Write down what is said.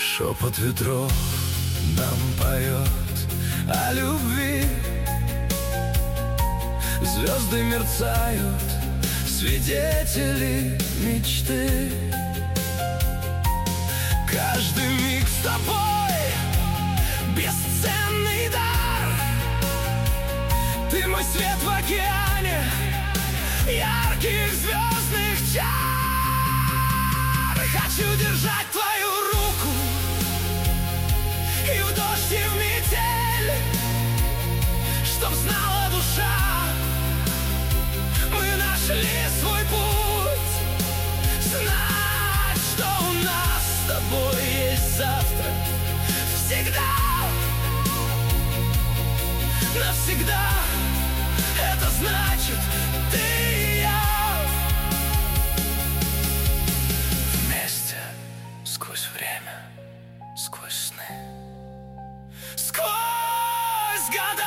Шепот ветров нам поет о любви. Звезды мерцают, свидетели мечты. Каждый миг с тобой бесценный дар. Ты мой свет в океане ярких звездных чар. Хочу держать твою руку и в дождь, и в метель, чтоб знала душа, мы нашли свой путь. Знать, что у нас с тобой есть завтра. Всегда, навсегда. Это значит ты и я. Вместе сквозь время, сквозь сны, сквозь года.